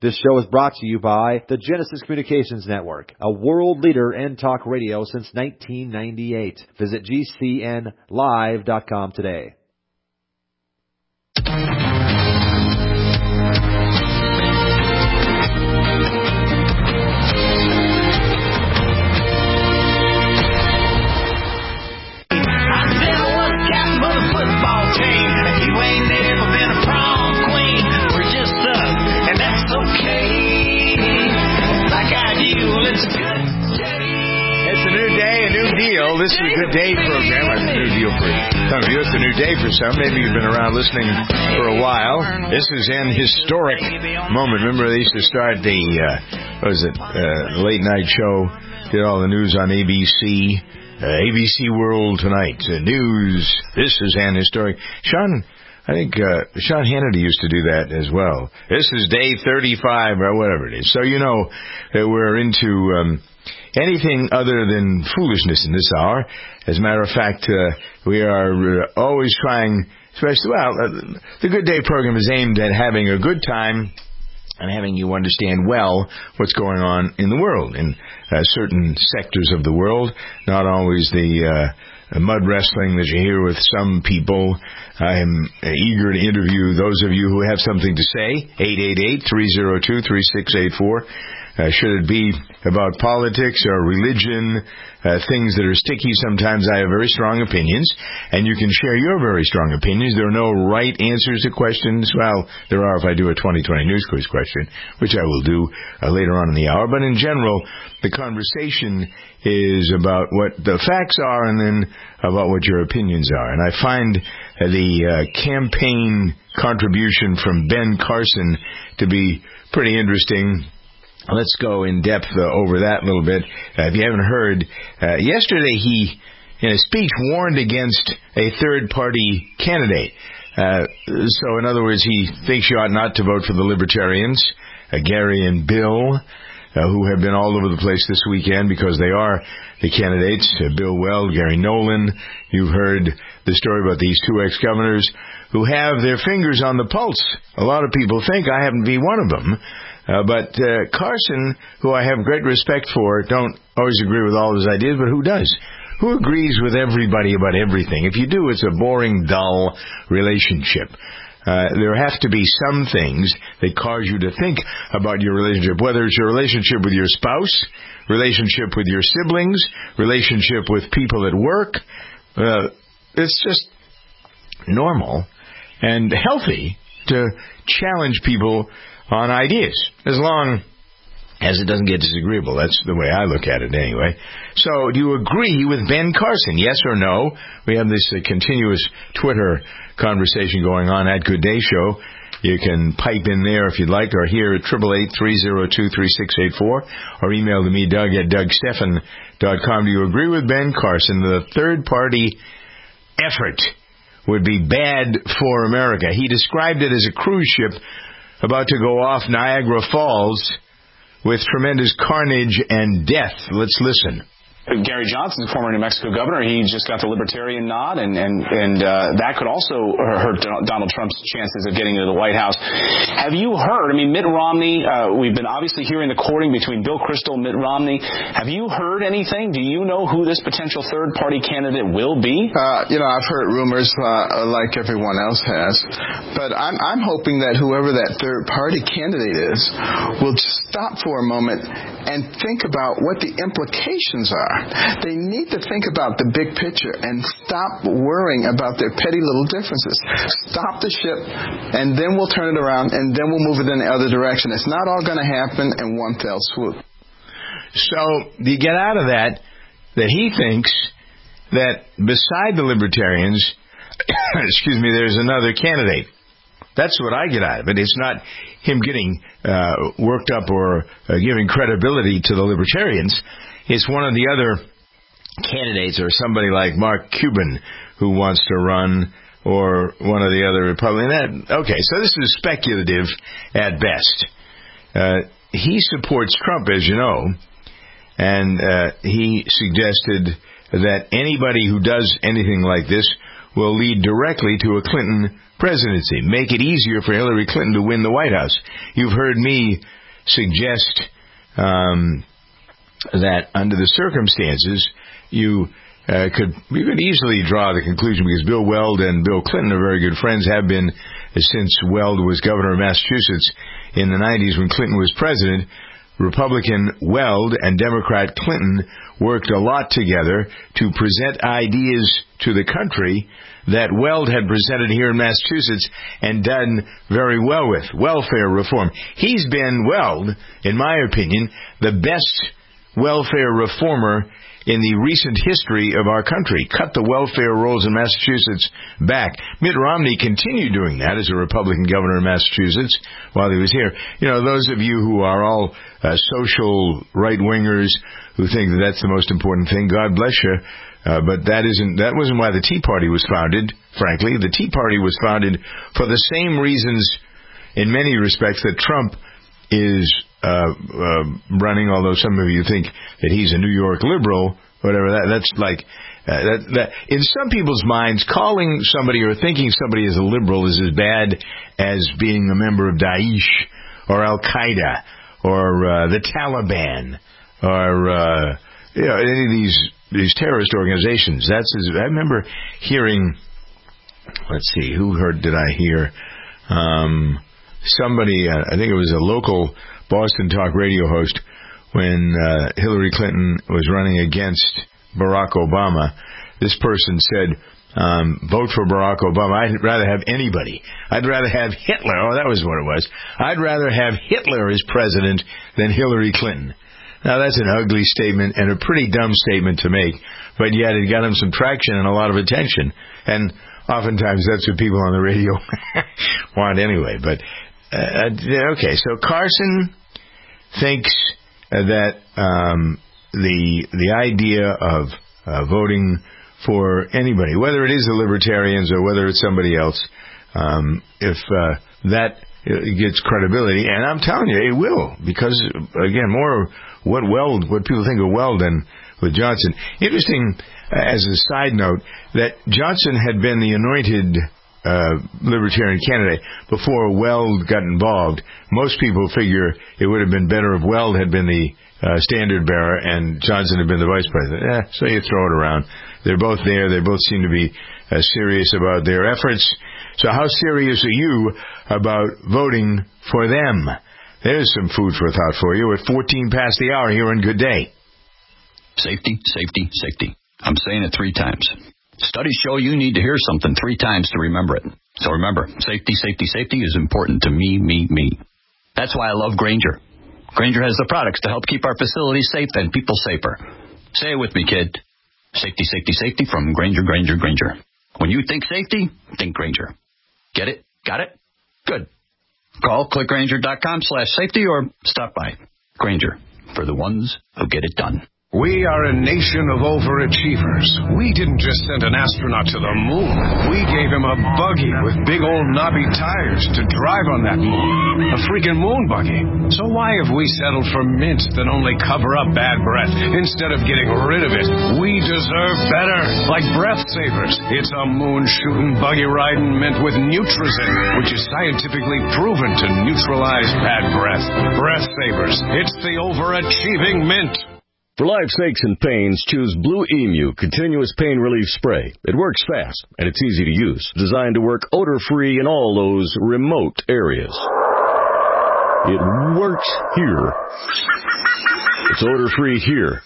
This show is brought to you by the Genesis Communications Network, a world leader in talk radio since 1998. Visit GCNlive.com today. This is a good day program. It's a new deal for some of you. It's a new day for some. Maybe you've been around listening for a while. This is an historic moment. Remember, they used to start the, late night show, did all the news on ABC, ABC World Tonight, news. This is an historic. Sean Hannity used to do that as well. This is day 35 or whatever it is. So you know that we're into anything other than foolishness in this hour. As a matter of fact, we are always trying, the Good Day program is aimed at having a good time and having you understand well what's going on in the world, in certain sectors of the world, not always the mud wrestling that you hear with some people. I am eager to interview those of you who have something to say. 888-302-3684. Should it be about politics or religion, things that are sticky? Sometimes I have very strong opinions, and you can share your very strong opinions. There are no right answers to questions. Well, there are if I do a 2020 News Quiz question, which I will do later on in the hour. But in general, the conversation is about what the facts are and then about what your opinions are. And I find the campaign contribution from Ben Carson to be pretty interesting. Let's go in depth over that a little bit. If you haven't heard, yesterday he, in a speech, warned against a third-party candidate. So, in other words, he thinks you ought not to vote for the Libertarians, Gary and Bill, who have been all over the place this weekend because they are the candidates. Bill Weld, Gary Nolan. You've heard the story about these two ex-governors who have their fingers on the pulse. A lot of people think I happen to be one of them. But Carson, who I have great respect for, don't always agree with all of his ideas, but who does? Who agrees with everybody about everything? If you do, it's a boring, dull relationship. There have to be some things that cause you to think about your relationship, whether it's your relationship with your spouse, relationship with your siblings, relationship with people at work. It's just normal and healthy to challenge people on ideas, as long as it doesn't get disagreeable. That's the way I look at it anyway. So, do you agree with Ben Carson? Yes or no? We have this continuous Twitter conversation going on at Good Day Show. You can pipe in there if you'd like, or here at 888-302-3684, or email to me, Doug at DougStephan.com. Do you agree with Ben Carson that a third-party effort would be bad for America? He described it as a cruise ship about to go off Niagara Falls with tremendous carnage and death. Let's listen. Gary Johnson, former New Mexico governor, he just got the Libertarian nod, and that could also hurt Donald Trump's chances of getting into the White House. Have you heard, Mitt Romney, we've been obviously hearing the courting between Bill Kristol and Mitt Romney. Have you heard anything? Do you know who this potential third-party candidate will be? I've heard rumors like everyone else has, but I'm hoping that whoever that third-party candidate is will stop for a moment and think about what the implications are. They need to think about the big picture and stop worrying about their petty little differences. Stop the ship, and then we'll turn it around, and then we'll move it in the other direction. It's not all going to happen in one fell swoop. So, you get out of that he thinks that beside the Libertarians, there's another candidate. That's what I get out of it. It's not him getting worked up or giving credibility to the Libertarians. It's one of the other candidates, or somebody like Mark Cuban who wants to run, or one of the other Republicans. Okay, so this is speculative at best. He supports Trump, as you know, and he suggested that anybody who does anything like this will lead directly to a Clinton presidency, make it easier for Hillary Clinton to win the White House. You've heard me suggest that under the circumstances, you could easily draw the conclusion, because Bill Weld and Bill Clinton are very good friends, have been since Weld was governor of Massachusetts in the 90s when Clinton was president. Republican Weld and Democrat Clinton worked a lot together to present ideas to the country that Weld had presented here in Massachusetts and done very well with. Welfare reform. He's been, Weld, in my opinion, the best welfare reformer in the recent history of our country. Cut the welfare rolls in Massachusetts back. Mitt Romney continued doing that as a Republican governor of Massachusetts while he was here. You know, those of you who are all social right-wingers who think that that's the most important thing, God bless you. But that wasn't why the Tea Party was founded, frankly. The Tea Party was founded for the same reasons, in many respects, that Trump is running, although some of you think that he's a New York liberal, whatever. That's like that. In some people's minds, calling somebody or thinking somebody is a liberal is as bad as being a member of Daesh or Al Qaeda or the Taliban or any of these terrorist organizations. I remember hearing. Let's see, did I hear? Somebody, I think it was a local Boston talk radio host, when Hillary Clinton was running against Barack Obama. This person said, vote for Barack Obama. I'd rather have anybody. I'd rather have Hitler. Oh, that was what it was. I'd rather have Hitler as president than Hillary Clinton. Now, that's an ugly statement and a pretty dumb statement to make, but yet it got him some traction and a lot of attention. And oftentimes that's what people on the radio want anyway. But okay, so Carson thinks that the idea of voting for anybody, whether it is the Libertarians or whether it's somebody else, if that gets credibility, and I'm telling you, it will, because again, more what people think of Weld than with Johnson. Interesting, as a side note, that Johnson had been the anointed Libertarian candidate before Weld got involved. Most people figure it would have been better if Weld had been the standard bearer and Johnson had been the vice president. So you throw it around. They're both there. They both seem to be serious about their efforts. So how serious are you about voting for them? There's some food for thought for you at 14 past the hour here on Good Day. Safety, safety, safety. I'm saying it 3 times. Studies show you need to hear something 3 times to remember it. So remember, safety, safety, safety is important to me. That's why I love Grainger. Grainger has the products to help keep our facilities safe and people safer. Say it with me, kid. Safety, safety, safety from Grainger. When you think safety, think Grainger. Get it? Got it? Good. Call clickgrainger.com/safety or stop by. Grainger, for the ones who get it done. We are a nation of overachievers. We didn't just send an astronaut to the moon. We gave him a buggy with big old knobby tires to drive on that moon. A freaking moon buggy. So why have we settled for mints that only cover up bad breath instead of getting rid of it? We deserve better. Like Breath Savers. It's a moon-shooting, buggy-riding mint with Nutrizin, which is scientifically proven to neutralize bad breath. Breath Savers. It's the overachieving mint. For life's aches and pains, choose Blue Emu Continuous Pain Relief Spray. It works fast, and it's easy to use. Designed to work odor-free in all those remote areas. It works here. It's odor-free here.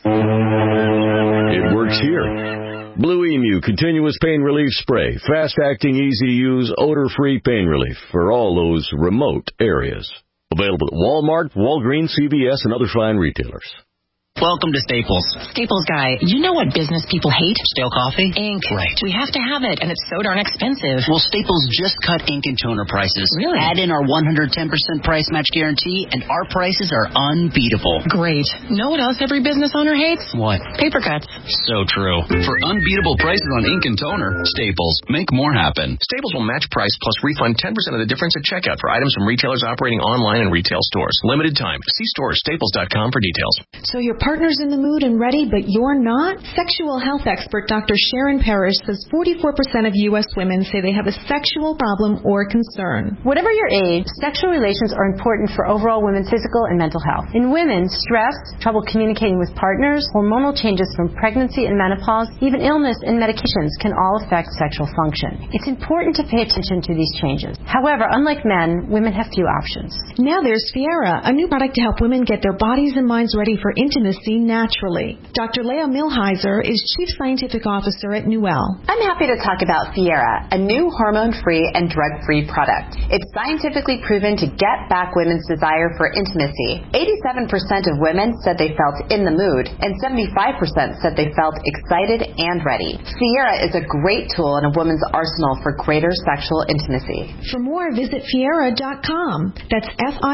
It works here. Blue Emu Continuous Pain Relief Spray. Fast-acting, easy-to-use, odor-free pain relief for all those remote areas. Available at Walmart, Walgreens, CVS, and other fine retailers. Welcome to Staples. Staples guy, you know what business people hate? Stale coffee? Ink. Right. We have to have it, and it's so darn expensive. Well, Staples just cut ink and toner prices. Really? Add in our 110% price match guarantee, and our prices are unbeatable. Great. Know what else every business owner hates? What? Paper cuts. So true. For unbeatable prices on ink and toner, Staples. Make more happen. Staples will match price plus refund 10% of the difference at checkout for items from retailers operating online and retail stores. Limited time. See store or staples.com for details. So your partner's in the mood and ready, but you're not? Sexual health expert Dr. Sharon Parrish says 44% of U.S. women say they have a sexual problem or concern. Whatever your age, sexual relations are important for overall women's physical and mental health. In women, stress, trouble communicating with partners, hormonal changes from pregnancy and menopause, even illness and medications can all affect sexual function. It's important to pay attention to these changes. However, unlike men, women have few options. Now there's Fiera, a new product to help women get their bodies and minds ready for intimacy naturally. Dr. Leah Milheiser is Chief Scientific Officer at Nuel. I'm happy to talk about Fiera, a new hormone-free and drug-free product. It's scientifically proven to get back women's desire for intimacy. 87% of women said they felt in the mood, and 75% said they felt excited and ready. Fiera is a great tool in a woman's arsenal for greater sexual intimacy. For more, visit Fiera.com. That's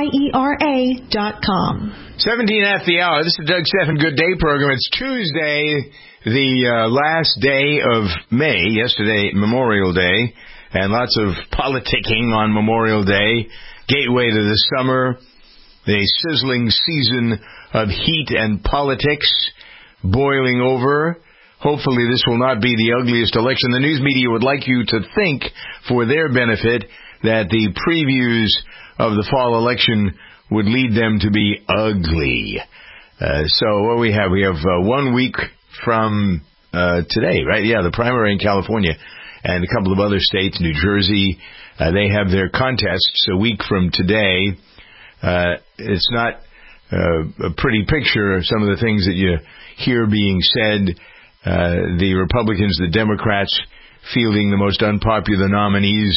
Fiera.com. 17 after the hour. This is the Doug Stephan Good Day program. It's Tuesday, the last day of May. Yesterday, Memorial Day, and lots of politicking on Memorial Day. Gateway to the summer, the sizzling season of heat and politics boiling over. Hopefully this will not be the ugliest election. The news media would like you to think, for their benefit, that the previews of the fall election would lead them to be ugly. So what we have 1 week from today, right? Yeah, the primary in California and a couple of other states, New Jersey, they have their contests a week from today. It's not a pretty picture of some of the things that you hear being said. The Republicans, the Democrats fielding the most unpopular nominees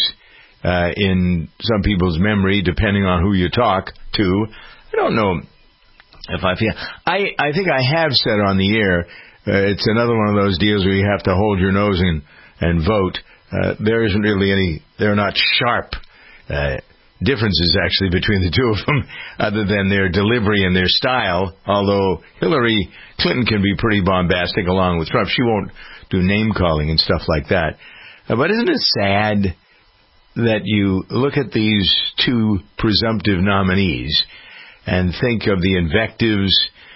in some people's memory, depending on who you talk to. I don't know if I feel... I think I have said on the air, it's another one of those deals where you have to hold your nose and vote. There isn't really any... They're not sharp differences, actually, between the two of them, other than their delivery and their style, although Hillary Clinton can be pretty bombastic along with Trump. She won't do name-calling and stuff like that. But isn't it sad that you look at these two presumptive nominees and think of the invectives,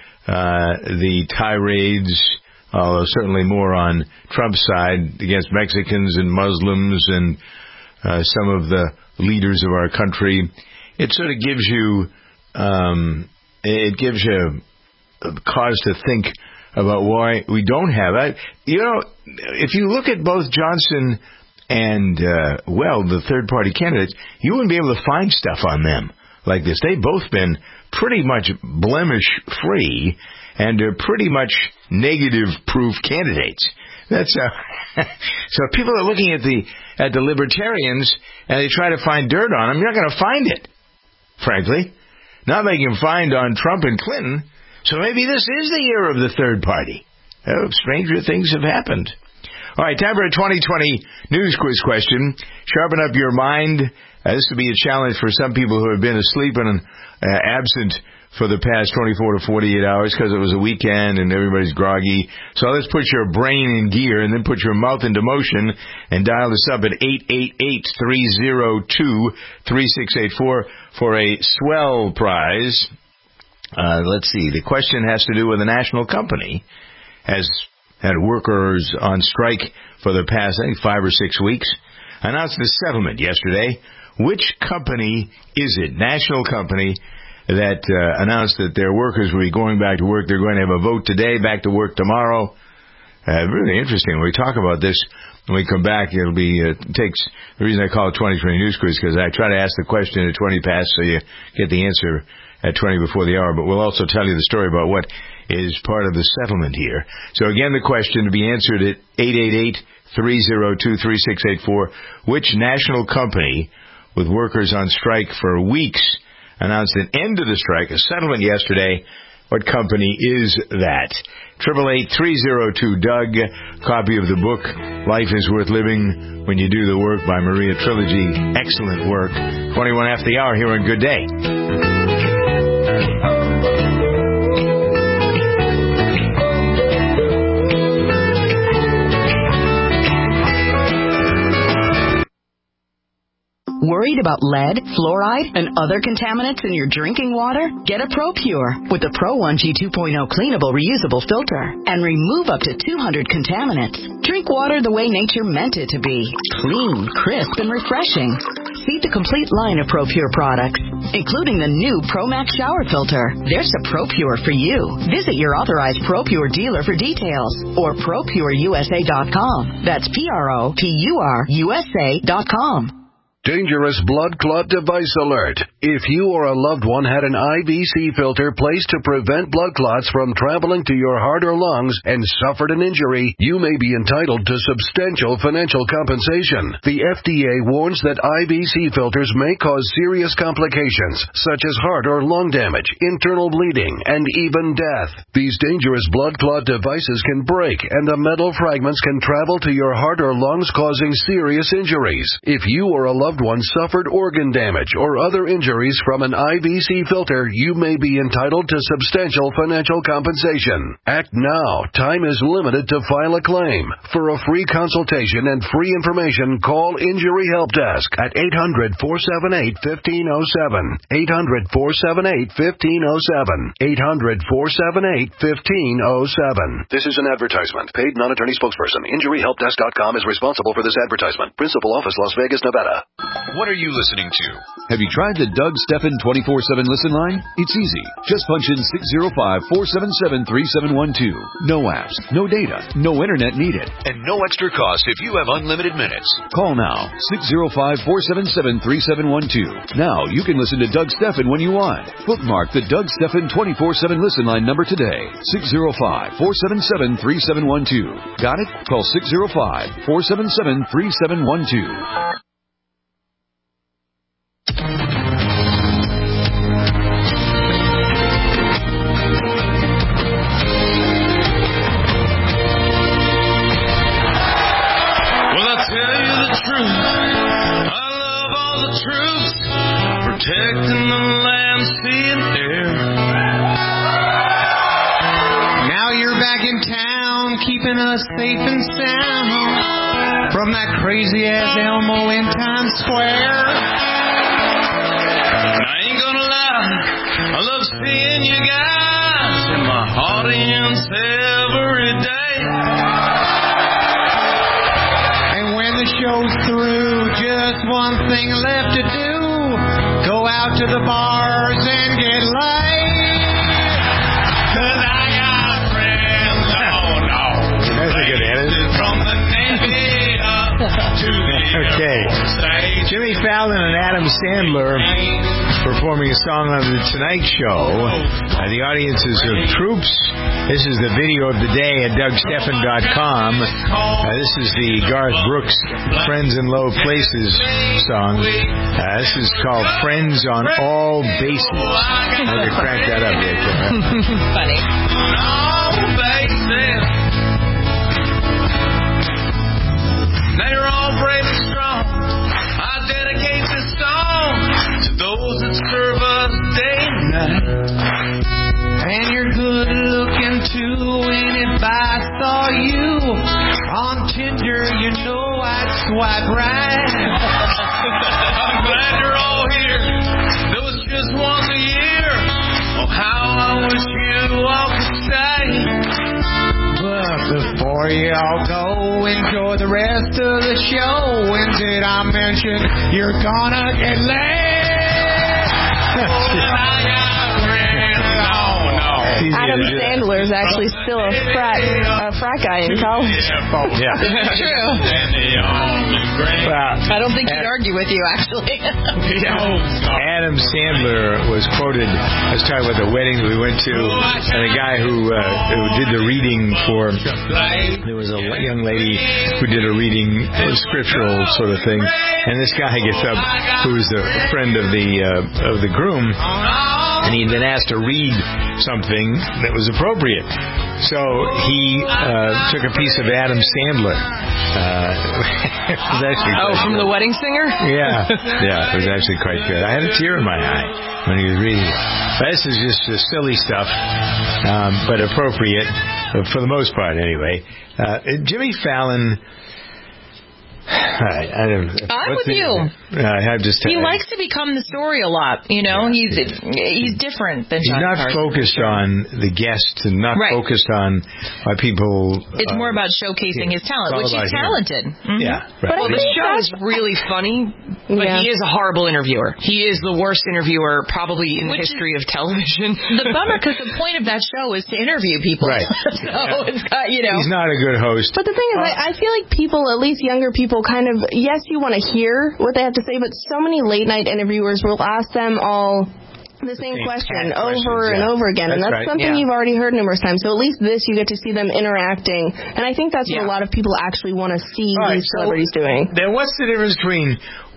the tirades, although certainly more on Trump's side, against Mexicans and Muslims and some of the leaders of our country. It sort of gives you cause to think about why we don't have it. If you look at both Johnson and, the third-party candidates, you wouldn't be able to find stuff on them like this. They've both been pretty much blemish-free and are pretty much negative-proof candidates. That's so people are looking at the libertarians and they try to find dirt on them. You're not going to find it, frankly. Not like you can find on Trump and Clinton. So maybe this is the year of the third party. Oh, stranger things have happened. All right, time for a 2020 news quiz question. Sharpen up your mind. This would be a challenge for some people who have been asleep and absent for the past 24 to 48 hours because it was a weekend and everybody's groggy. So let's put your brain in gear and then put your mouth into motion and dial us up at 888-302-3684 for a swell prize. Let's see. The question has to do with a national company has had workers on strike for the past, I think, 5 or 6 weeks. Announced a settlement yesterday. Which company is it? National company that announced that their workers will be going back to work. They're going to have a vote today, back to work tomorrow. Really interesting. When we talk about this, when we come back, it'll be, takes, the reason I call it 2020 News Quiz, because I try to ask the question at 20 past so you get the answer at 20 before the hour. But we'll also tell you the story about what is part of the settlement here. So again, the question to be answered at 888-302-3684. Which national company with workers on strike for weeks announced an end to the strike, a settlement yesterday? What company is that? 888-302-DOUG. Copy of the book, Life is Worth Living When You Do the Work by Maria Trilogy. Excellent work. 21 after the hour here on Good Day. Worry Worried about lead, fluoride, and other contaminants in your drinking water? Get a ProPure with the Pro 1G 2.0 cleanable reusable filter and remove up to 200 contaminants. Drink water the way nature meant it to be. Clean, crisp, and refreshing. See the complete line of ProPure products, including the new ProMax shower filter. There's a ProPure for you. Visit your authorized ProPure dealer for details or ProPureUSA.com. That's ProPureUSA.com. Dangerous blood clot device alert. If you or a loved one had an IVC filter placed to prevent blood clots from traveling to your heart or lungs and suffered an injury, you may be entitled to substantial financial compensation. The FDA warns that IVC filters may cause serious complications, such as heart or lung damage, internal bleeding, and even death. These dangerous blood clot devices can break, and the metal fragments can travel to your heart or lungs, causing serious injuries. If you or a loved one suffered organ damage or other injuries from an IVC filter, you may be entitled to substantial financial compensation. Act now. Time is limited to file a claim. For a free consultation and free information, call Injury Help Desk at 800-478-1507. 800-478-1507. 800-478-1507. This is an advertisement. Paid non-attorney spokesperson. InjuryHelpDesk.com is responsible for this advertisement. Principal office, Las Vegas, Nevada. What are you listening to? Have you tried the Doug Stephan 24/7 listen line? It's easy. Just punch in 605-477-3712. No apps, no data, no internet needed, and no extra cost if you have unlimited minutes. Call now, 605-477-3712. Now you can listen to Doug Stephan when you want. Bookmark the Doug Stephan 24/7 listen line number today, 605-477-3712. Got it? Call 605-477-3712. Protecting the land, sea, and air. Now you're back in town, keeping us safe and sound from that crazy-ass Elmo in Times Square. I ain't gonna lie, I love seeing you guys in my audience every day. And when the show's through, just one thing left to do. Go out to the bars and get laid. 'Cause I got friends, oh no. That's a good edit. From the Navy up to the Okay. Jimmy Fallon and Adam Sandler performing a song on The Tonight Show. The audiences of troops. This is the video of the day at DougStephan.com. This is the Garth Brooks Friends in Low Places song. This is called Friends on All Bases. I'm going to crank that up right there. Funny. All bases. Now you're all brave and strong. I dedicate this song to those that serve us day and night. And you're good looking too, and if I saw you on Tinder, you know I'd swipe right. I'm glad you're all here. There was just once a year. Oh, how I wish you all could stay. But before you all go, enjoy the rest of the show. When did I mention you're gonna get laid? Adam Sandler is actually still a frat guy in college. Yeah. True. I don't think he'd argue with you, actually. Adam Sandler was quoted, I was talking about the wedding that we went to, and the guy who did the reading for, there was a young lady who did a reading, a scriptural sort of thing, and this guy gets up, who was a friend of the groom, and he'd been asked to read something that was appropriate. So he took a piece of Adam Sandler. It was actually from good. The Wedding Singer? Yeah, it was actually quite good. I had a tear in my eye when he was reading it. But this is just silly stuff, but appropriate for the most part, anyway. Jimmy Fallon. I'm with you. He likes to become the story a lot. You know, he's different than Johnny Carson. He's not focused on the guests and not focused on why people. It's more about showcasing his talent, which he's talented. Mm-hmm. Yeah, right. Well, the show is really funny, but he is a horrible interviewer. He is the worst interviewer probably in the history of television. The bummer, because the point of that show is to interview people. Right. So it's got, you know. He's not a good host. But the thing is, I feel like people, at least younger people, kind of, yes, you want to hear what they have to say, but so many late night interviewers will ask them all the same question over and over again. And that's something you've already heard numerous times. So at least this, you get to see them interacting. And I think that's what a lot of people actually want to see these celebrities doing. Then what's the difference between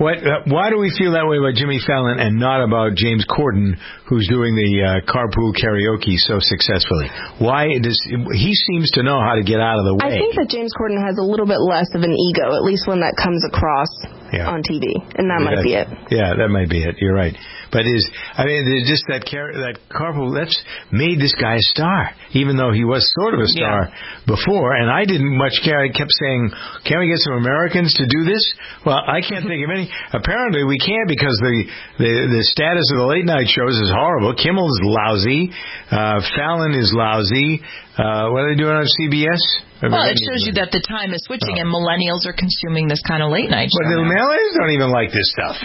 why do we feel that way about Jimmy Fallon and not about James Corden, who's doing the carpool karaoke so successfully? Why does he seems to know how to get out of the way? I think that James Corden has a little bit less of an ego, at least when that comes across on TV, and that might be it. Yeah, that might be it. You're right. But just that carpool, that's made this guy a star, even though he was sort of a star before, and I didn't much care. I kept saying, can we get some Americans to do this? Well, I can't think of any. Apparently we can't, because the status of the late night shows is horrible. Kimmel's lousy. Fallon is lousy. What are they doing on CBS? Well, it shows you that the time is switching and millennials are consuming this kind of late night show. But the millennials don't even like this stuff.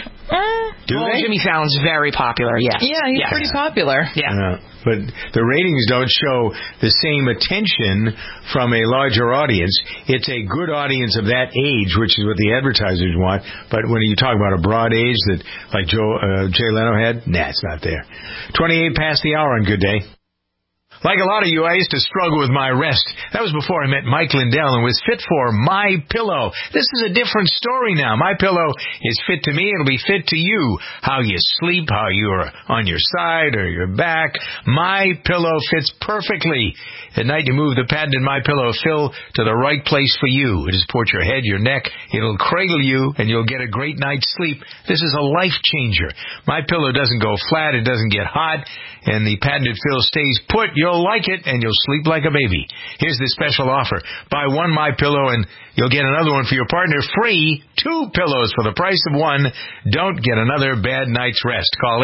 Do they? Jimmy Fallon's very popular, yes. Yeah, he's pretty popular. Yeah. But the ratings don't show the same attention from a larger audience. It's a good audience of that age, which is what the advertisers want. But when you talk about a broad age that like Jay Leno had, it's not there. 28 past the hour on Good Day. Like a lot of you, I used to struggle with my rest. That was before I met Mike Lindell and was fit for My Pillow. This is a different story now. My Pillow is fit to me. It'll be fit to you. How you sleep, how you're on your side or your back. My Pillow fits perfectly. At night, you move the patented My Pillow fill to the right place for you. It supports your head, your neck. It'll cradle you, and you'll get a great night's sleep. This is a life changer. My Pillow doesn't go flat. It doesn't get hot. And the patented fill stays put. You'll like it, and you'll sleep like a baby. Here's the special offer. Buy one My Pillow, and you'll get another one for your partner free. 2 pillows for the price of one. Don't get another bad night's rest. Call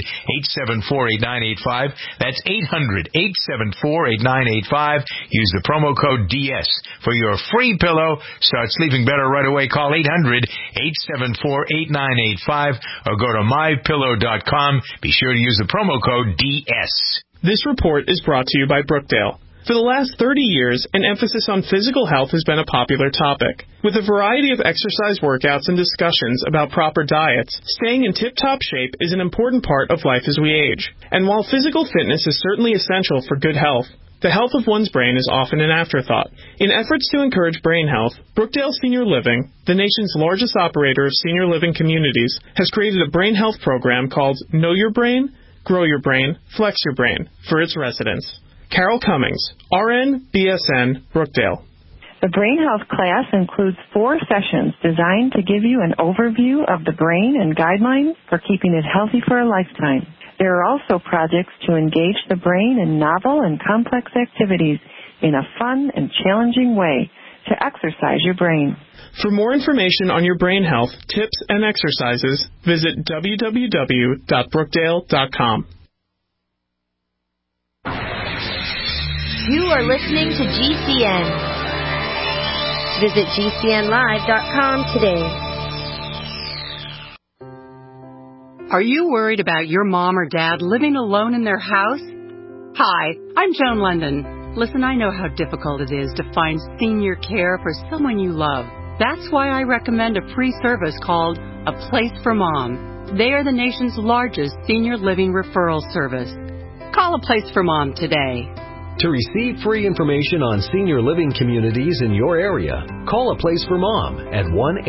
800-874-8985. That's 800-874-8985. Use the promo code DS for your free pillow. Start sleeping better right away. Call 800-874-8985 or go to mypillow.com. Be sure to use the promo code DS. This report is brought to you by Brookdale. For the last 30 years, an emphasis on physical health has been a popular topic. With a variety of exercise workouts and discussions about proper diets, staying in tip-top shape is an important part of life as we age. And while physical fitness is certainly essential for good health, the health of one's brain is often an afterthought. In efforts to encourage brain health, Brookdale Senior Living, the nation's largest operator of senior living communities, has created a brain health program called Know Your Brain, Grow Your Brain, Flex Your Brain for its residents. Carol Cummings, RN, BSN, Brookdale. The Brain Health class includes 4 sessions designed to give you an overview of the brain and guidelines for keeping it healthy for a lifetime. There are also projects to engage the brain in novel and complex activities in a fun and challenging way to exercise your brain. For more information on your brain health, tips, and exercises, visit www.brookdale.com. You are listening to GCN. Visit GCNlive.com today. Are you worried about your mom or dad living alone in their house? Hi, I'm Joan London. Listen, I know how difficult it is to find senior care for someone you love. That's why I recommend a free service called A Place for Mom. They are the nation's largest senior living referral service. Call A Place for Mom today. To receive free information on senior living communities in your area, call A Place for Mom at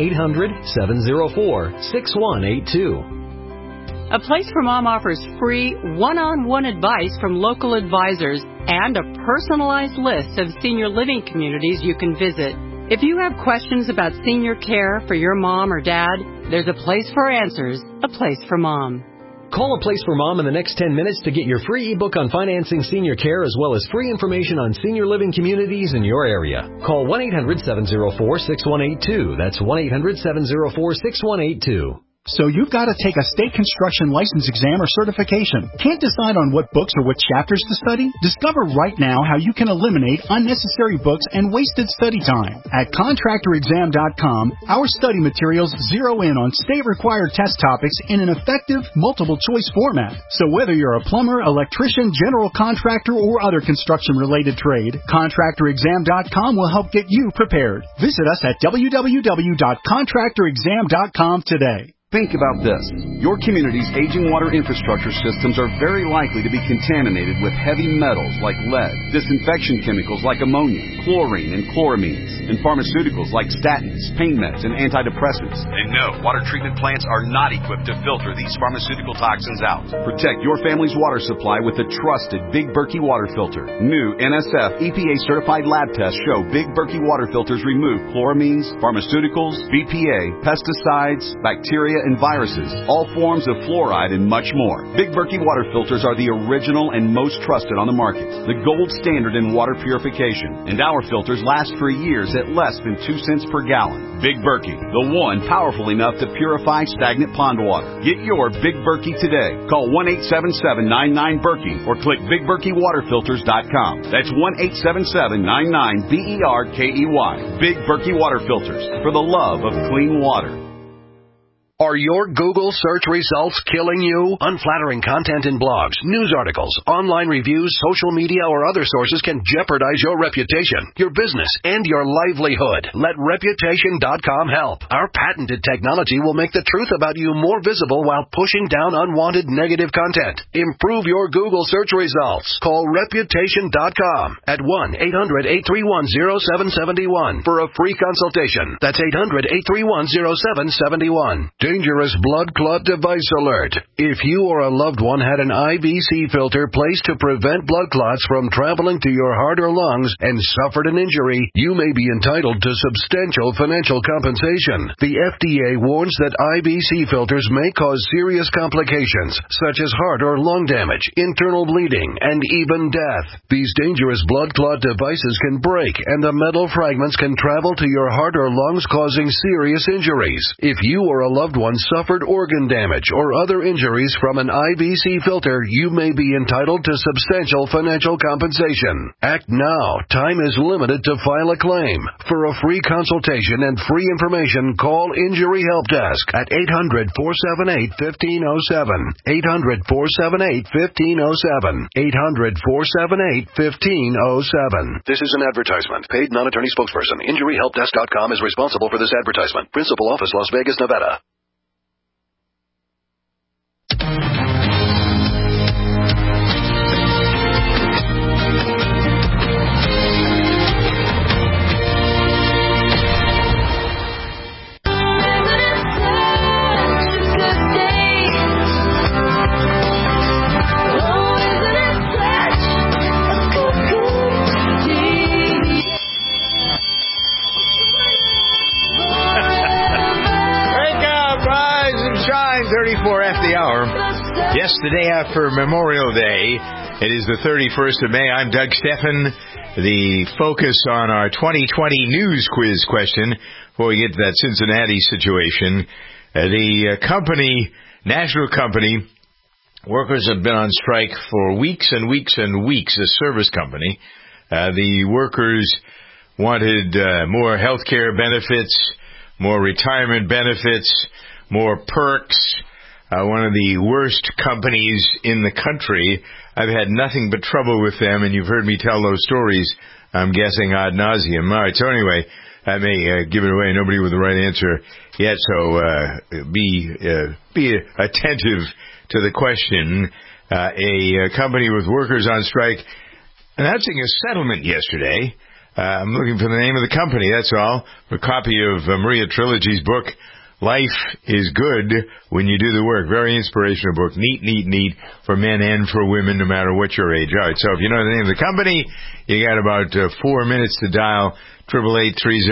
1-800-704-6182. A Place for Mom offers free one-on-one advice from local advisors and a personalized list of senior living communities you can visit. If you have questions about senior care for your mom or dad, there's a place for answers, A Place for Mom. Call A Place for Mom in the next 10 minutes to get your free ebook on financing senior care as well as free information on senior living communities in your area. Call 1-800-704-6182. That's 1-800-704-6182. So you've got to take a state construction license exam or certification. Can't decide on what books or what chapters to study? Discover right now how you can eliminate unnecessary books and wasted study time. At contractorexam.com, our study materials zero in on state-required test topics in an effective, multiple-choice format. So whether you're a plumber, electrician, general contractor, or other construction-related trade, contractorexam.com will help get you prepared. Visit us at www.contractorexam.com today. Think about this. Your community's aging water infrastructure systems are very likely to be contaminated with heavy metals like lead, disinfection chemicals like ammonia, chlorine and chloramines, and pharmaceuticals like statins, pain meds, and antidepressants. And no, water treatment plants are not equipped to filter these pharmaceutical toxins out. Protect your family's water supply with the trusted Big Berkey water filter. New NSF EPA-certified lab tests show Big Berkey water filters remove chloramines, pharmaceuticals, BPA, pesticides, bacteria, and viruses, all forms of fluoride, and much more. Big Berkey water filters are the original and most trusted on the market, the gold standard in water purification, and our filters last for years at less than 2 cents per gallon. Big Berkey, the one powerful enough to purify stagnant pond water. Get your Big Berkey today. Call 1-877-99-BERKEY or click BigBerkeyWaterFilters.com. That's 1-877-99-BERKEY. Big Berkey Water Filters, for the love of clean water. Are your Google search results killing you? Unflattering content in blogs, news articles, online reviews, social media, or other sources can jeopardize your reputation, your business, and your livelihood. Let Reputation.com help. Our patented technology will make the truth about you more visible while pushing down unwanted negative content. Improve your Google search results. Call Reputation.com at 1-800-831-0771 for a free consultation. That's 800-831-0771. Dangerous blood clot device alert. If you or a loved one had an IVC filter placed to prevent blood clots from traveling to your heart or lungs and suffered an injury, you may be entitled to substantial financial compensation. The FDA warns that IVC filters may cause serious complications, such as heart or lung damage, internal bleeding, and even death. These dangerous blood clot devices can break, and the metal fragments can travel to your heart or lungs, causing serious injuries. If you or a loved one suffered organ damage or other injuries from an IVC filter, you may be entitled to substantial financial compensation. Act now. Time is limited to file a claim. For a free consultation and free information, call Injury Help Desk at 800-478-1507. 800-478-1507. 800-478-1507. This is an advertisement. Paid non-attorney spokesperson. InjuryHelpDesk.com is responsible for this advertisement. Principal office, Las Vegas, Nevada. Yes, the day after Memorial Day. It is the 31st of May. I'm Doug Steffen. The focus on our 2020 news quiz question before we get to that Cincinnati situation. The company, national company, workers have been on strike for weeks and weeks and weeks, a service company. The workers wanted more health care benefits, more retirement benefits, more perks. One of the worst companies in the country. I've had nothing but trouble with them, and you've heard me tell those stories, I'm guessing, ad nauseum. All right, so anyway, I may give it away. Nobody with the right answer yet, so be attentive to the question. A company with workers on strike announcing a settlement yesterday. I'm looking for the name of the company, that's all. A copy of Maria Trilogy's book, Life is Good When You Do the Work. Very inspirational book. Neat for men and for women, no matter what your age. All right, so if you know the name of the company, you got about 4 minutes to dial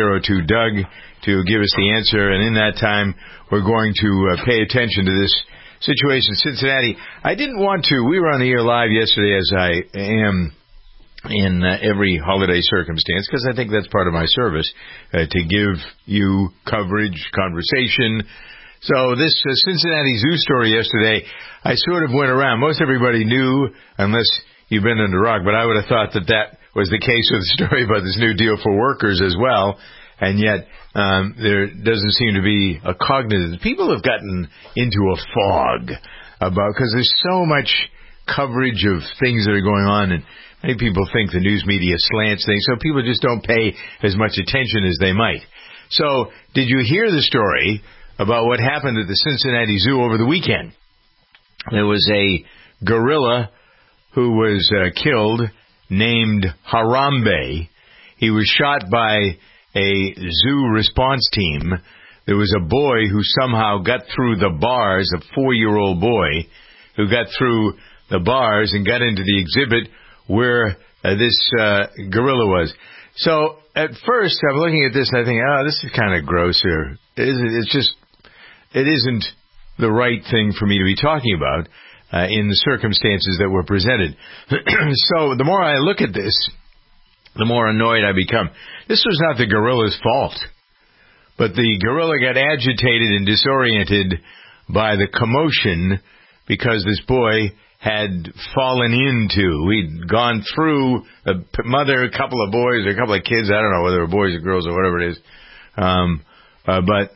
888-302-DOUG to give us the answer. And in that time, we're going to pay attention to this situation in Cincinnati. I didn't want to. We were on the air live yesterday, as I am in every holiday circumstance, because I think that's part of my service, to give you coverage, conversation. So this Cincinnati Zoo story yesterday, I sort of went around. Most everybody knew, unless you've been under a rock, but I would have thought that was the case with the story about this new deal for workers as well. And yet, there doesn't seem to be a cognitive. People have gotten into a fog because there's so much coverage of things that are going on, and many people think the news media slants things, so people just don't pay as much attention as they might. So, did you hear the story about what happened at the Cincinnati Zoo over the weekend? There was a gorilla who was killed, named Harambe. He was shot by a zoo response team. There was a boy who somehow got through the bars, a 4-year-old boy who got through the bars and got into the exhibit where this gorilla was. So at first I'm looking at this and I think, this is kind of gross here. It isn't the right thing for me to be talking about in the circumstances that were presented. So the more I look at this, the more annoyed I become. This was not the gorilla's fault, but the gorilla got agitated and disoriented by the commotion because this boy had fallen into. We'd gone through a mother, a couple of boys, or a couple of kids. I don't know whether they were boys or girls or whatever it is. But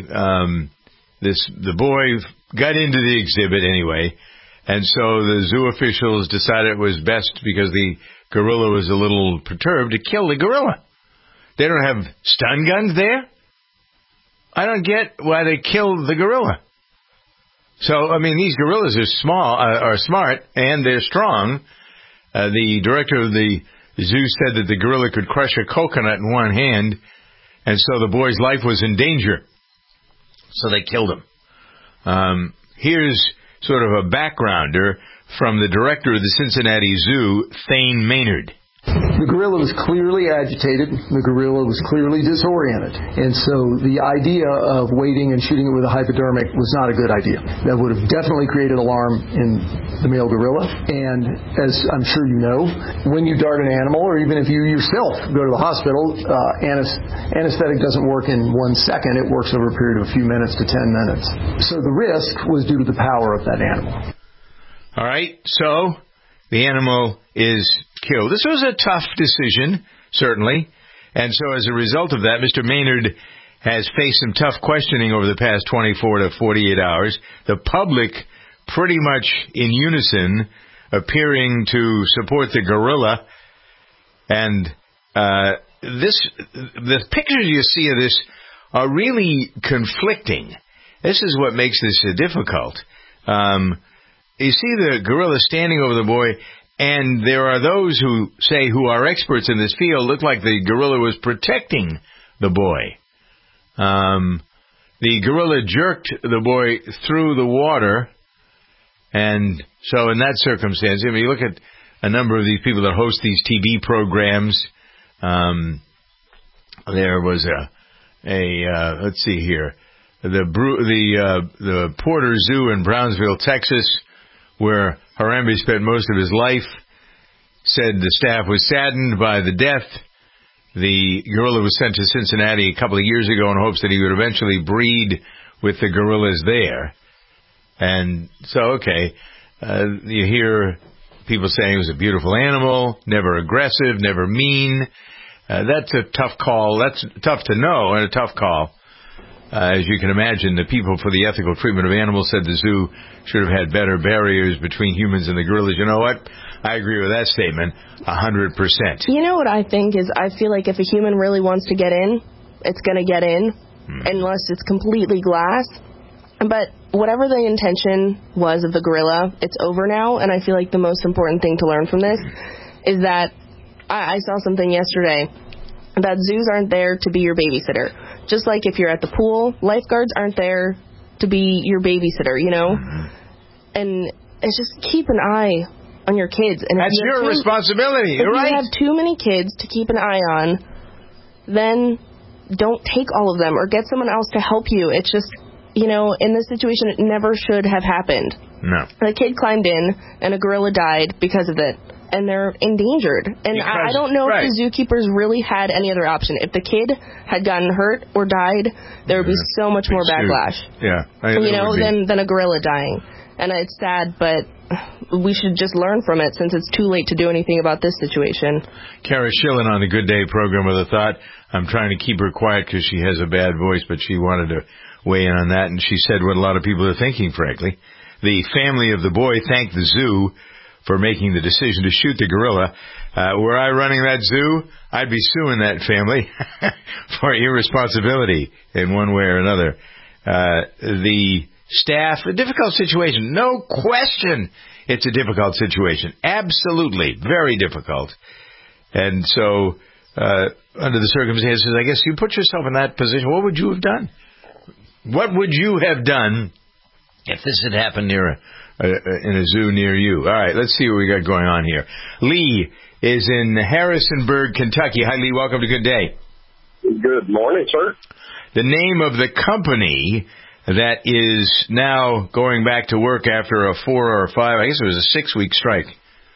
the boy got into the exhibit anyway, and so the zoo officials decided it was best, because the gorilla was a little perturbed, to kill the gorilla. They don't have stun guns there? I don't get why they killed the gorilla. So, I mean, these gorillas are smart, and they're strong. The director of the zoo said that the gorilla could crush a coconut in one hand, and so the boy's life was in danger. So they killed him. Here's sort of a backgrounder from the director of the Cincinnati Zoo, Thane Maynard. The gorilla was clearly agitated. The gorilla was clearly disoriented. And so the idea of waiting and shooting it with a hypodermic was not a good idea. That would have definitely created alarm in the male gorilla. And as I'm sure you know, when you dart an animal, or even if you yourself go to the hospital, anesthetic doesn't work in 1 second. It works over a period of a few minutes to 10 minutes. So the risk was due to the power of that animal. All right, so the animal is killed. This was a tough decision, certainly. And so as a result of that, Mr. Maynard has faced some tough questioning over the past 24 to 48 hours. The public pretty much in unison appearing to support the gorilla. And the pictures you see of this are really conflicting. This is what makes this difficult. You see the gorilla standing over the boy, and there are those who say, who are experts in this field, look like the gorilla was protecting the boy. The gorilla jerked the boy through the water, and so in that circumstance, I mean, you look at a number of these people that host these TV programs. There was let's see here, the Porter Zoo in Brownsville, Texas, where Harambe spent most of his life, said the staff was saddened by the death. The gorilla was sent to Cincinnati a couple of years ago in hopes that he would eventually breed with the gorillas there. And so, you hear people saying it was a beautiful animal, never aggressive, never mean. That's a tough call. That's tough to know, and a tough call. As you can imagine, the people for the ethical treatment of animals said the zoo should have had better barriers between humans and the gorillas. You know what? I agree with that statement 100%. You know what I think is, I feel like if a human really wants to get in, it's going to get in, unless it's completely glass. But whatever the intention was of the gorilla, it's over now, and I feel like the most important thing to learn from this is that I saw something yesterday that zoos aren't there to be your babysitter. Just like if you're at the pool, lifeguards aren't there to be your babysitter, you know? And it's just keep an eye on your kids. And that's your responsibility. You're right. If you have too many kids to keep an eye on, then don't take all of them or get someone else to help you. It's just, in this situation, it never should have happened. No. The kid climbed in, and a gorilla died because of it. And they're endangered. And I don't know if the zookeepers really had any other option. If the kid had gotten hurt or died, there would be so much more backlash. Yeah. Than a gorilla dying. And it's sad, but we should just learn from it since it's too late to do anything about this situation. Kara Schillen on the Good Day program with a thought. I'm trying to keep her quiet because she has a bad voice, but she wanted to weigh in on that. And she said what a lot of people are thinking, frankly. The family of the boy thanked the zoo for making the decision to shoot the gorilla. Were I running that zoo, I'd be suing that family for irresponsibility in one way or another. The staff, a difficult situation. No question it's a difficult situation. Absolutely. Very difficult. And so, under the circumstances, I guess you put yourself in that position. What would you have done? What would you have done if this had happened in a zoo near you? All right, let's see what we got going on here. Lee is in Harrisonburg, Kentucky. Hi, Lee. Welcome to Good Day. Good morning, sir. The name of the company that is now going back to work after a 4 or 5, I guess it was a 6-week strike.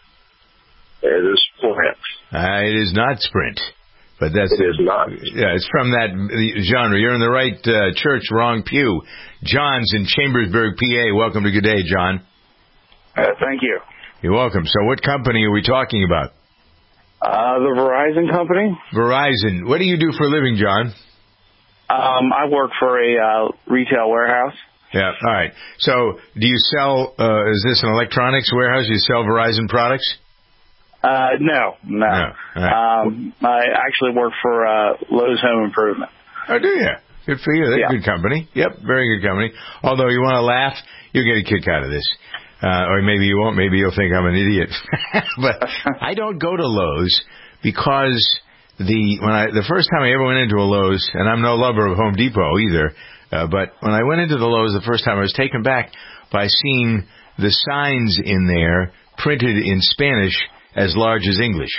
It is Sprint. It is not Sprint. But it is not. Yeah, it's from that genre. You're in the right church, wrong pew. John's in Chambersburg, PA. Welcome to Good Day, John. Thank you. You're welcome. So what company are we talking about? The Verizon company. Verizon. What do you do for a living, John? I work for a retail warehouse. Yeah, all right. So do you sell, is this an electronics warehouse? Do you sell Verizon products? No. Right. I actually work for Lowe's Home Improvement. Oh, do you? Good for you. They're a good company. Yep, very good company. Although you want to laugh, you'll get a kick out of this. Or maybe you won't. Maybe you'll think I'm an idiot. But I don't go to Lowe's because the first time I ever went into a Lowe's, and I'm no lover of Home Depot either, but when I went into the Lowe's the first time, I was taken back by seeing the signs in there printed in Spanish as large as English.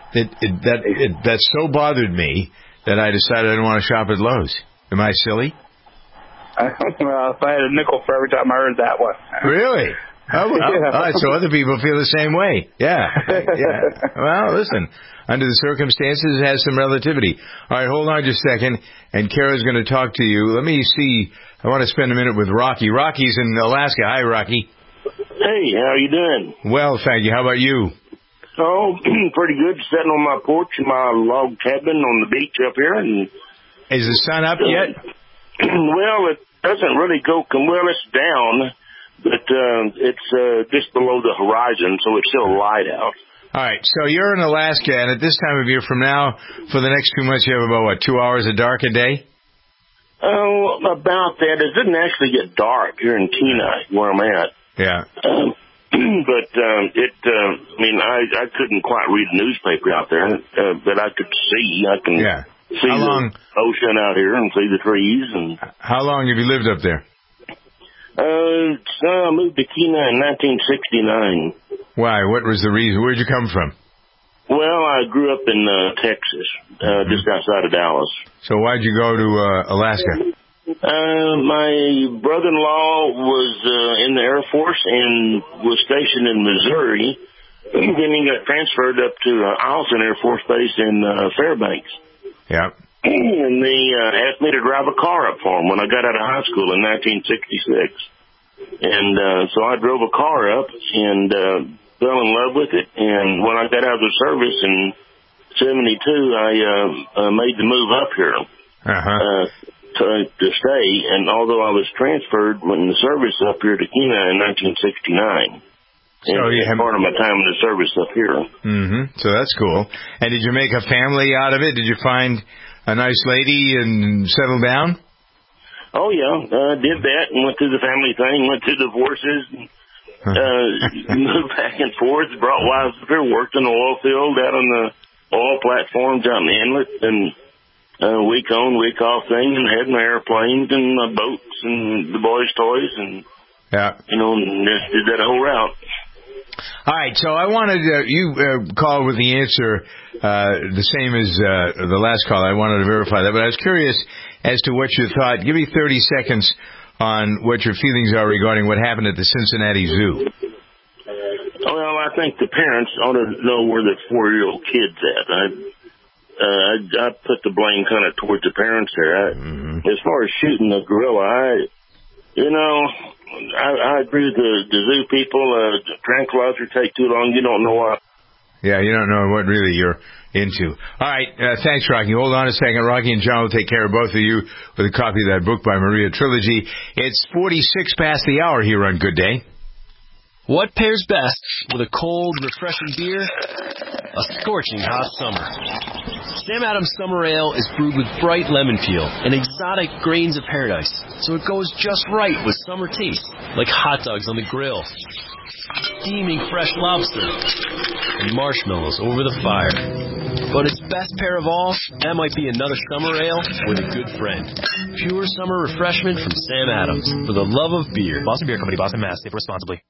That so bothered me that I decided I didn't want to shop at Lowe's. Am I silly? Well, if I had a nickel for every time I heard that one. Really? Oh, well, all right, so other people feel the same way. Yeah. Well, listen, under the circumstances, it has some relativity. All right, hold on just a second, and Kara's going to talk to you. Let me see. I want to spend a minute with Rocky. Rocky's in Alaska. Hi, Rocky. Hey, how you doing? Well, thank you. How about you? Oh, pretty good. Sitting on my porch in my log cabin on the beach up here. And is the sun up yet? Well, it doesn't really go. Well, it's down, but it's just below the horizon, so it's still light out. All right. So you're in Alaska, and at this time of year, from now for the next 2 months, you have about 2 hours of dark a day? Oh, about that. It didn't actually get dark here in Kenai, where I'm at. Yeah. But I couldn't quite read the newspaper out there, but I could see. I can see the ocean out here and see the trees. And how long have you lived up there? I moved to Kenai in 1969. Why? What was the reason? Where'd you come from? Well, I grew up in Texas, just outside of Dallas. So why'd you go to Alaska? My brother-in-law was in the Air Force and was stationed in Missouri. Then he got transferred up to Eielson Air Force Base in Fairbanks. Yeah. And they asked me to drive a car up for him when I got out of high school in 1966. And so I drove a car up and fell in love with it. And when I got out of the service in 72, I made the move up here. To stay, and although I was transferred when the service up here to Kenai in 1969, so part of my time in the service up here. Mm-hmm. So that's cool. And did you make a family out of it? Did you find a nice lady and settle down? Oh yeah, did that and went through the family thing, went through divorces, moved back and forth, brought wives up here, worked in the oil field out on the oil platforms out in the inlet, and week on, week off thing, and had my airplanes and my boats and the boys' toys, and just did that whole route. All right, so I wanted you called with the answer the same as the last call. I wanted to verify that, but I was curious as to what you thought. Give me 30 seconds on what your feelings are regarding what happened at the Cincinnati Zoo. Well, I think the parents ought to know where their 4-year-old kid's at. I put the blame kind of towards the parents there. As far as shooting the gorilla, I agree with the zoo people. Tranquilizer take too long. You don't know why. Yeah, you don't know what really you're into. All right, thanks, Rocky. Hold on a second. Rocky and John will take care of both of you with a copy of that book by Maria Trilogy. It's 46 past the hour here on Good Day. What pairs best with a cold, refreshing beer? A scorching hot summer. Sam Adams Summer Ale is brewed with bright lemon peel and exotic grains of paradise, so it goes just right with summer taste, like hot dogs on the grill, steaming fresh lobster, and marshmallows over the fire. But its best pair of all, that might be another summer ale with a good friend. Pure summer refreshment from Sam Adams, for the love of beer. Boston Beer Company, Boston, Mass. Sip responsibly.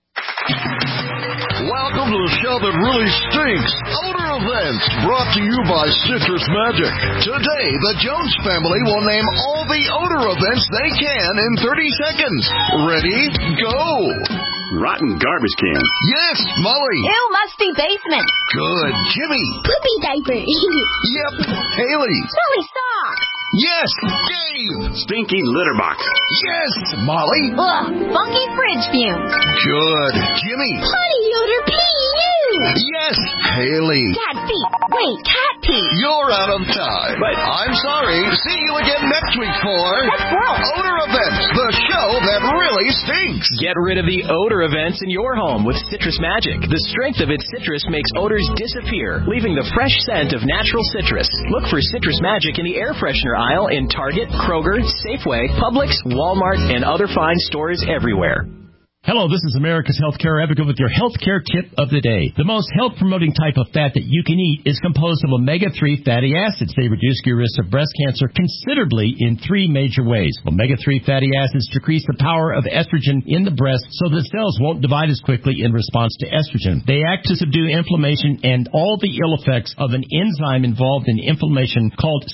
Welcome to the show that really stinks. Odor Events, brought to you by Citrus Magic. Today, the Jones family will name all the odor events they can in 30 seconds. Ready? Go! Rotten garbage can. Yes, Molly. Ew, musty basement. Good. Jimmy. Poopy diaper. Yep. Haley. Smelly socks. Yes, Dave. Stinky litter box. Yes, Molly. Ugh, funky fridge fumes. Good. Jimmy. Potty odor pee. Yes, Haley. Cat feet. Wait, cat pee. You're out of time. But I'm sorry. See you again next week for That's gross. Odor Events, the show that really stinks. Get rid of the odor events in your home with Citrus Magic. The strength of its citrus makes odors disappear, leaving the fresh scent of natural citrus. Look for Citrus Magic in the air freshener aisle in Target, Kroger, Safeway, Publix, Walmart, and other fine stores everywhere. Hello, this is America's Healthcare Advocate with your healthcare tip of the day. The most health-promoting type of fat that you can eat is composed of omega-3 fatty acids. They reduce your risk of breast cancer considerably in 3 major ways. Omega-3 fatty acids decrease the power of estrogen in the breast so that cells won't divide as quickly in response to estrogen. They act to subdue inflammation and all the ill effects of an enzyme involved in inflammation called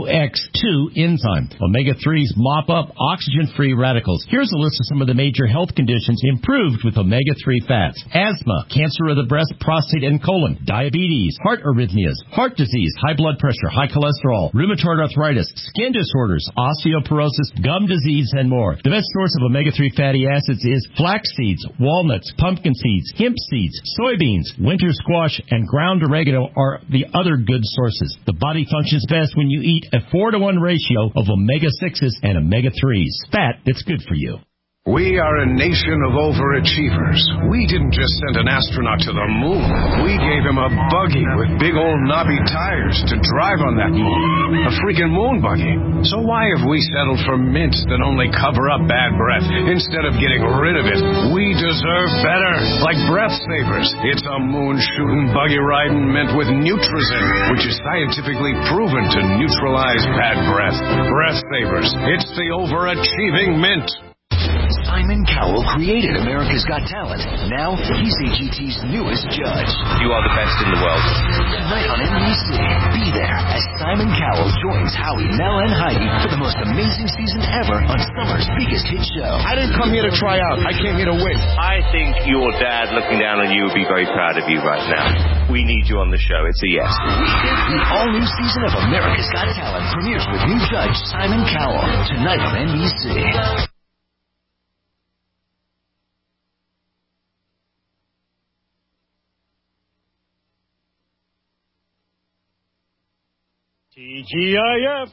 COX-2 enzyme. Omega-3s mop up oxygen-free radicals. Here's a list of some of the major health conditions improved with omega-3 fats: asthma, cancer of the breast, prostate, and colon, diabetes, heart arrhythmias, heart disease, high blood pressure, high cholesterol, rheumatoid arthritis, skin disorders, osteoporosis, gum disease, and more. The best source of omega-3 fatty acids is flax seeds, walnuts, pumpkin seeds, hemp seeds, soybeans, winter squash, and ground oregano are the other good sources. The body functions best when you eat a 4-to-1 ratio of omega-6s and omega-3s. Fat that's good for you. We are a nation of overachievers. We didn't just send an astronaut to the moon. We gave him a buggy with big old knobby tires to drive on that moon. A freaking moon buggy. So why have we settled for mints that only cover up bad breath instead of getting rid of it? We deserve better. Like Breath Savers. It's a moon-shooting, buggy-riding mint with Nutrizin, which is scientifically proven to neutralize bad breath. Breath Savers. It's the overachieving mint. Simon Cowell created America's Got Talent. Now he's AGT's newest judge. You are the best in the world. Tonight on NBC, be there as Simon Cowell joins Howie, Mel, and Heidi for the most amazing season ever on summer's biggest hit show. I didn't come here to try out. I came here to win. I think your dad looking down on you would be very proud of you right now. We need you on the show. It's a yes. The all-new season of America's Got Talent premieres with new judge Simon Cowell tonight on NBC. TGIF.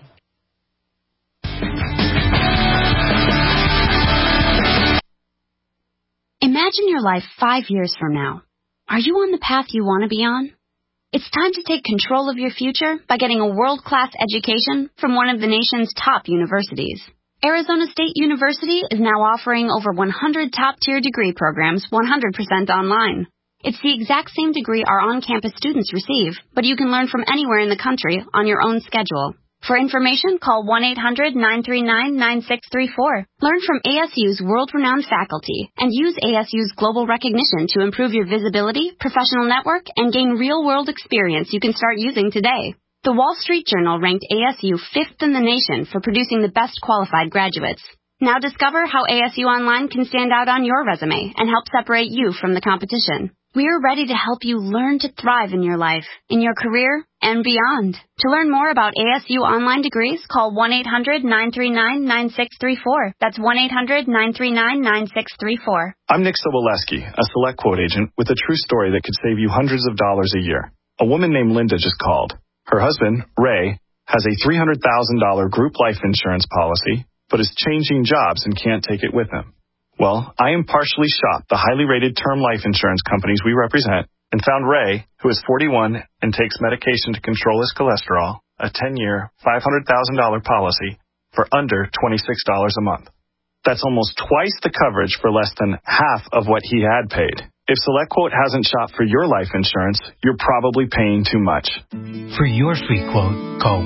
Imagine your life 5 years from now. Are you on the path you want to be on? It's time to take control of your future by getting a world-class education from one of the nation's top universities. Arizona State University is now offering over 100 top-tier degree programs 100% online. It's the exact same degree our on-campus students receive, but you can learn from anywhere in the country on your own schedule. For information, call 1-800-939-9634. Learn from ASU's world-renowned faculty and use ASU's global recognition to improve your visibility, professional network, and gain real-world experience you can start using today. The Wall Street Journal ranked ASU 5th in the nation for producing the best qualified graduates. Now discover how ASU Online can stand out on your resume and help separate you from the competition. We're ready to help you learn to thrive in your life, in your career, and beyond. To learn more about ASU Online degrees, call 1-800-939-9634. That's 1-800-939-9634. I'm Nick Soboleski, a Select Quote agent with a true story that could save you hundreds of dollars a year. A woman named Linda just called. Her husband, Ray, has a $300,000 group life insurance policy, but is changing jobs and can't take it with him. Well, I impartially shopped the highly rated term life insurance companies we represent and found Ray, who is 41 and takes medication to control his cholesterol, a 10-year, $500,000 policy for under $26 a month. That's almost twice the coverage for less than half of what he had paid. If SelectQuote hasn't shopped for your life insurance, you're probably paying too much. For your free quote, call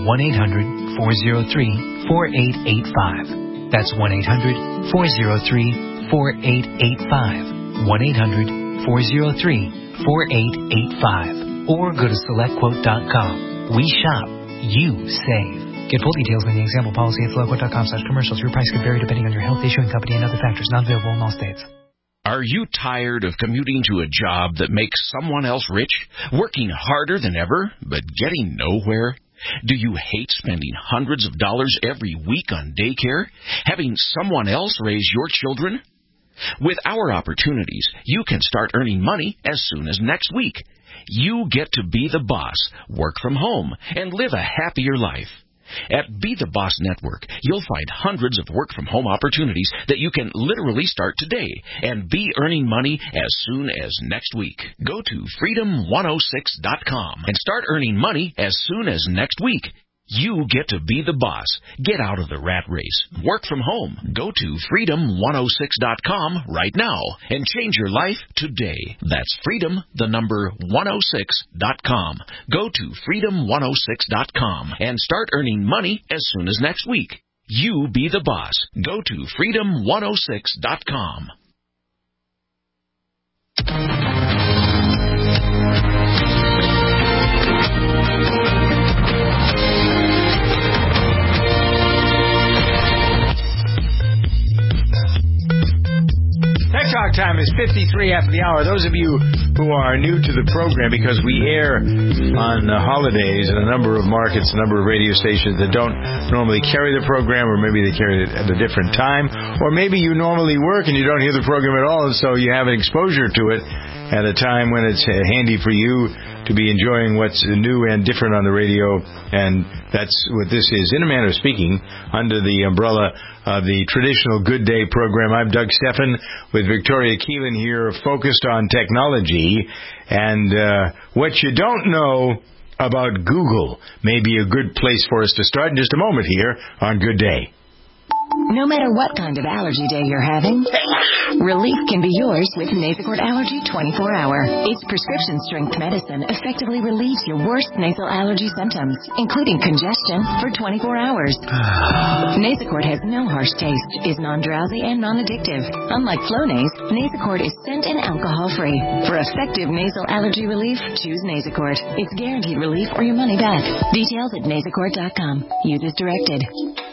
1-800-403-4885. That's 1-800-403-4885. 1-800-403-4885. Or go to SelectQuote.com. We shop. You save. Get full details in the example policy at SelectQuote.com/commercials. Your price could vary depending on your health, issuing company, and other factors. Not available in all states. Are you tired of commuting to a job that makes someone else rich, working harder than ever, but getting nowhere? Do you hate spending hundreds of dollars every week on daycare, having someone else raise your children? With our opportunities, you can start earning money as soon as next week. You get to be the boss, work from home, and live a happier life. At Be the Boss Network, you'll find hundreds of work-from-home opportunities that you can literally start today and be earning money as soon as next week. Go to freedom106.com and start earning money as soon as next week. You get to be the boss. Get out of the rat race. Work from home. Go to freedom106.com right now and change your life today. That's freedom106.com. Go to freedom106.com and start earning money as soon as next week. You be the boss. Go to freedom106.com. Tech Talk time is 53 after the hour. Those of you who are new to the program, because we air on holidays in a number of markets, a number of radio stations that don't normally carry the program, or maybe they carry it at a different time, or maybe you normally work and you don't hear the program at all, and so you have an exposure to it at a time when it's handy for you to be enjoying what's new and different on the radio, and that's what this is. In a manner of speaking, under the umbrella of the traditional Good Day program, I'm Doug Steffen with Victoria Keelan here, focused on technology, and what you don't know about Google may be a good place for us to start in just a moment here on Good Day. No matter what kind of allergy day you're having, relief can be yours with Nasacort Allergy 24-Hour. Its prescription-strength medicine effectively relieves your worst nasal allergy symptoms, including congestion, for 24 hours. Nasacort has no harsh taste, is non-drowsy, and non-addictive. Unlike Flonase, Nasacort is scent and alcohol-free. For effective nasal allergy relief, choose Nasacort. It's guaranteed relief or your money back. Details at Nasacort.com. Use as directed.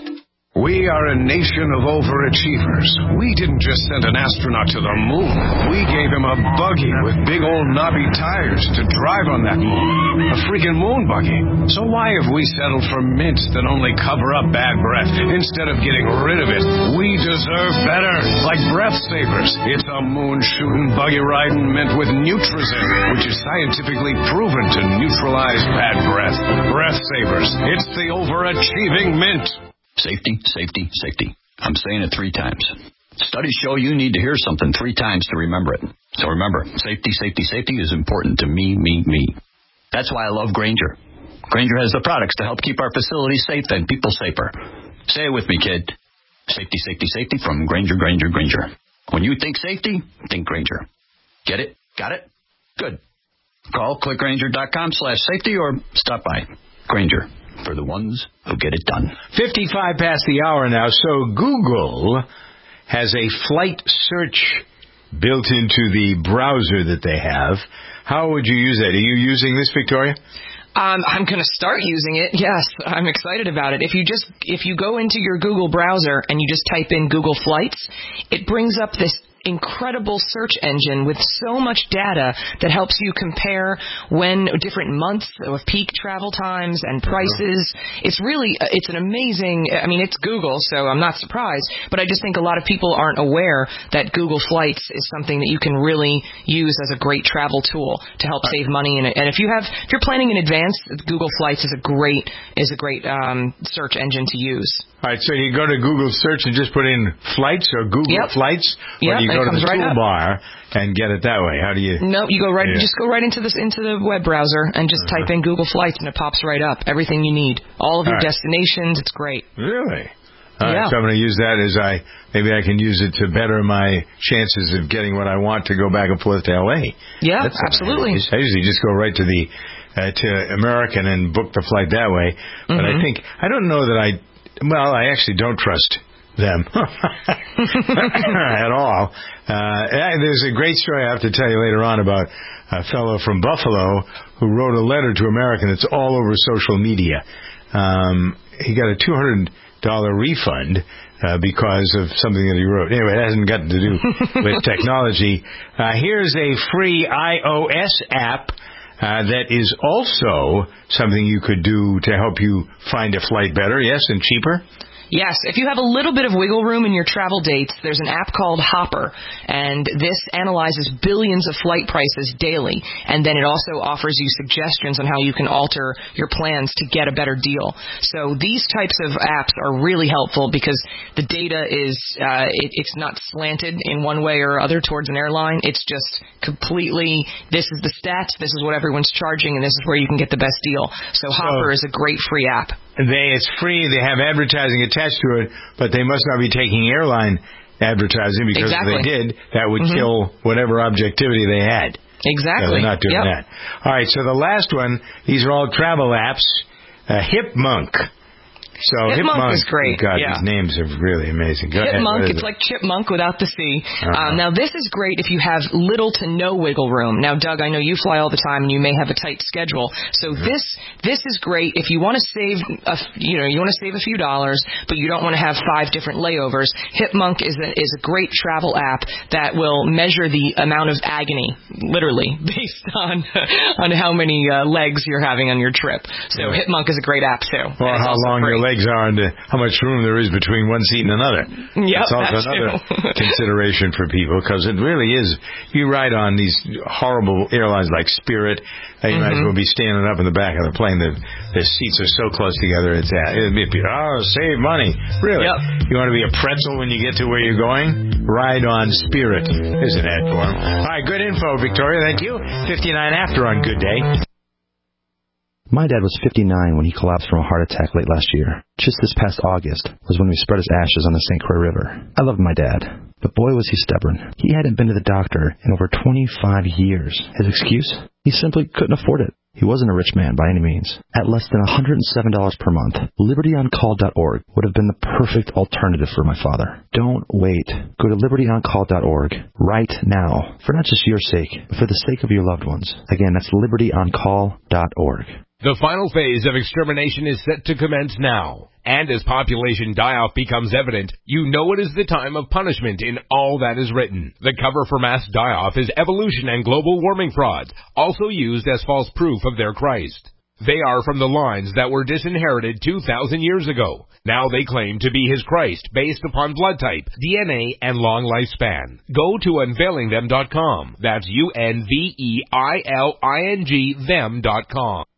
We are a nation of overachievers. We didn't just send an astronaut to the moon. We gave him a buggy with big old knobby tires to drive on that moon. A freaking moon buggy. So why have we settled for mints that only cover up bad breath instead of getting rid of it? We deserve better. Like Breath Savers. It's a moon-shooting, buggy-riding mint with Nutrizin, which is scientifically proven to neutralize bad breath. Breath Savers. It's the overachieving mint. Safety, safety, safety. I'm saying it 3 times. Studies show you need to hear something 3 times to remember it. So remember, safety, safety, safety is important to me. That's why I love Grainger. Grainger has the products to help keep our facilities safe and people safer. Say it with me, kid. Safety, safety, safety from Grainger. When you think safety, think Grainger. Get it? Got it? Good. Call clickgrainger.com/safety or stop by. Grainger. For the ones who get it done. 55 past the hour now. So Google has a flight search built into the browser that they have. How would you use that? Are you using this, Victoria? I'm going to start using it. Yes, I'm excited about it. If you go into your Google browser and you just type in Google Flights, it brings up this incredible search engine with so much data that helps you compare when different months of peak travel times and prices. It's an amazing, it's Google, so I'm not surprised, but I just think a lot of people aren't aware that Google Flights is something that you can really use as a great travel tool to help save money. And if you're planning in advance, Google Flights is a great search engine to use. All right, so you go to Google search and just put in flights or Google Flights, or do you go to the toolbar and get it that way? How do you? No, you go right. Yeah. Just go right into the web browser and just type in Google Flights, and it pops right up. Everything you need, all of your destinations. It's great. Really? All right, so I'm going to use that maybe I can use it to better my chances of getting what I want to go back and forth to L.A. Yeah, absolutely. I usually just go right to to American and book the flight that way. But I don't know that I actually don't trust them at all. There's a great story I have to tell you later on about a fellow from Buffalo who wrote a letter to American that's all over social media. He got a $200 refund because of something that he wrote. Anyway, it hasn't got to do with technology. Here's a free iOS app that is also something you could do to help you find a flight better, yes, and cheaper? Yes, if you have a little bit of wiggle room in your travel dates, there's an app called Hopper, and this analyzes billions of flight prices daily, and then it also offers you suggestions on how you can alter your plans to get a better deal. So these types of apps are really helpful because the data is it's not slanted in one way or other towards an airline. It's just completely, this is the stats, this is what everyone's charging, and this is where you can get the best deal. So Hopper is a great free app. It's free, they have advertising attached to it, but they must not be taking airline advertising because if they did, that would kill whatever objectivity they had. Exactly. So they're not doing that. All right, so the last one, these are all travel apps. Hipmunk. So Hipmunk is great. God, these names are really amazing. Go Hipmunk, it's like chipmunk without the C. Now, this is great if you have little to no wiggle room. Now, Doug, I know you fly all the time, and you may have a tight schedule. So this is great if you want to save, you want to save a few dollars, but you don't want to have 5 different layovers. Hipmunk is a great travel app that will measure the amount of agony, literally, based on how many legs you're having on your trip. So Hipmunk is a great app too. Or how long your legs are and how much room there is between one seat and another. That's also another consideration for people because it really is. You ride on these horrible airlines like Spirit, you might as well be standing up in the back of the plane. The seats are so close together. It'd be save money. Really? You want to be a pretzel when you get to where you're going? Ride on Spirit. There's an ad for them. All right, good info, Victoria. Thank you. 59 after on Good Day. My dad was 59 when he collapsed from a heart attack late last year. Just this past August was when we spread his ashes on the St. Croix River. I loved my dad, but boy was he stubborn. He hadn't been to the doctor in over 25 years. His excuse? He simply couldn't afford it. He wasn't a rich man by any means. At less than $107 per month, LibertyOnCall.org would have been the perfect alternative for my father. Don't wait. Go to LibertyOnCall.org right now, for not just your sake, but for the sake of your loved ones. Again, that's LibertyOnCall.org. The final phase of extermination is set to commence now. And as population die-off becomes evident, you know it is the time of punishment in all that is written. The cover for mass die-off is evolution and global warming frauds, also used as false proof of their Christ. They are from the lines that were disinherited 2,000 years ago. Now they claim to be his Christ based upon blood type, DNA, and long lifespan. Go to unveilingthem.com. That's UNVEILING them.com.